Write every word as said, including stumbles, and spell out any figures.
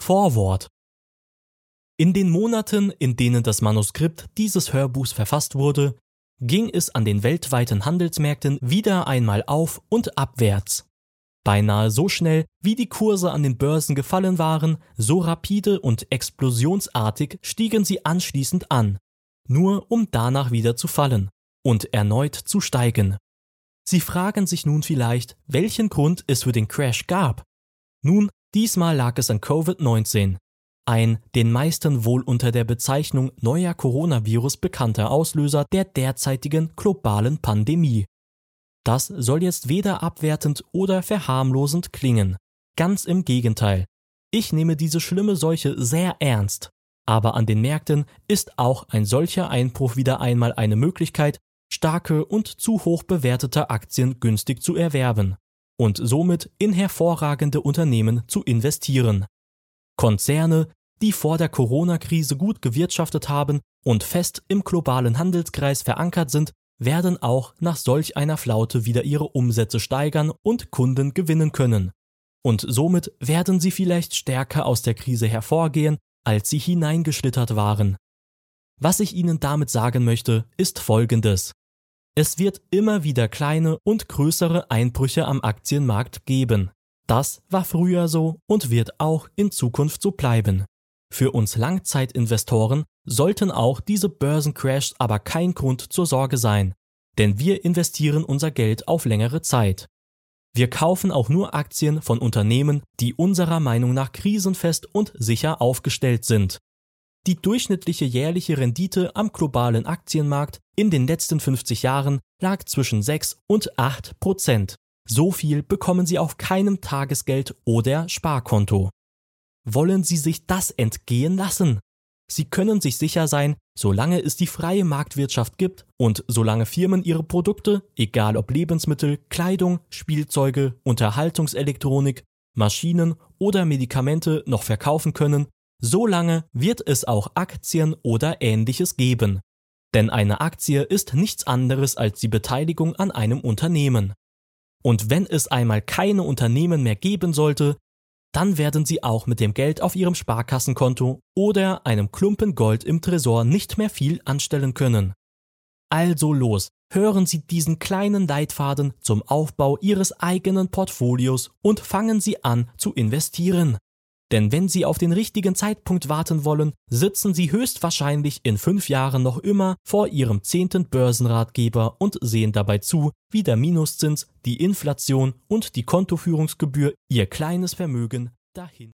Vorwort. In den Monaten, in denen das Manuskript dieses Hörbuchs verfasst wurde, ging es an den weltweiten Handelsmärkten wieder einmal auf und abwärts. Beinahe so schnell, wie die Kurse an den Börsen gefallen waren, so rapide und explosionsartig stiegen sie anschließend an, nur um danach wieder zu fallen und erneut zu steigen. Sie fragen sich nun vielleicht, welchen Grund es für den Crash gab. Nun, diesmal lag es an Covid neunzehn, ein den meisten wohl unter der Bezeichnung neuer Coronavirus bekannter Auslöser der derzeitigen globalen Pandemie. Das soll jetzt weder abwertend oder verharmlosend klingen. Ganz im Gegenteil. Ich nehme diese schlimme Seuche sehr ernst. Aber an den Märkten ist auch ein solcher Einbruch wieder einmal eine Möglichkeit, starke und zu hoch bewertete Aktien günstig zu erwerben und somit in hervorragende Unternehmen zu investieren. Konzerne, die vor der Corona-Krise gut gewirtschaftet haben und fest im globalen Handelskreis verankert sind, werden auch nach solch einer Flaute wieder ihre Umsätze steigern und Kunden gewinnen können. Und somit werden sie vielleicht stärker aus der Krise hervorgehen, als sie hineingeschlittert waren. Was ich Ihnen damit sagen möchte, ist Folgendes. Es wird immer wieder kleine und größere Einbrüche am Aktienmarkt geben. Das war früher so und wird auch in Zukunft so bleiben. Für uns Langzeitinvestoren sollten auch diese Börsencrashs aber kein Grund zur Sorge sein, denn wir investieren unser Geld auf längere Zeit. Wir kaufen auch nur Aktien von Unternehmen, die unserer Meinung nach krisenfest und sicher aufgestellt sind. Die durchschnittliche jährliche Rendite am globalen Aktienmarkt in den letzten fünfzig Jahren lag zwischen sechs und acht Prozent. So viel bekommen Sie auf keinem Tagesgeld oder Sparkonto. Wollen Sie sich das entgehen lassen? Sie können sich sicher sein, solange es die freie Marktwirtschaft gibt und solange Firmen ihre Produkte, egal ob Lebensmittel, Kleidung, Spielzeuge, Unterhaltungselektronik, Maschinen oder Medikamente noch verkaufen können, solange wird es auch Aktien oder Ähnliches geben. Denn eine Aktie ist nichts anderes als die Beteiligung an einem Unternehmen. Und wenn es einmal keine Unternehmen mehr geben sollte, dann werden Sie auch mit dem Geld auf Ihrem Sparkassenkonto oder einem Klumpen Gold im Tresor nicht mehr viel anstellen können. Also los, hören Sie diesen kleinen Leitfaden zum Aufbau Ihres eigenen Portfolios und fangen Sie an zu investieren. Denn wenn Sie auf den richtigen Zeitpunkt warten wollen, sitzen Sie höchstwahrscheinlich in fünf Jahren noch immer vor Ihrem zehnten Börsenratgeber und sehen dabei zu, wie der Minuszins, die Inflation und die Kontoführungsgebühr Ihr kleines Vermögen dahin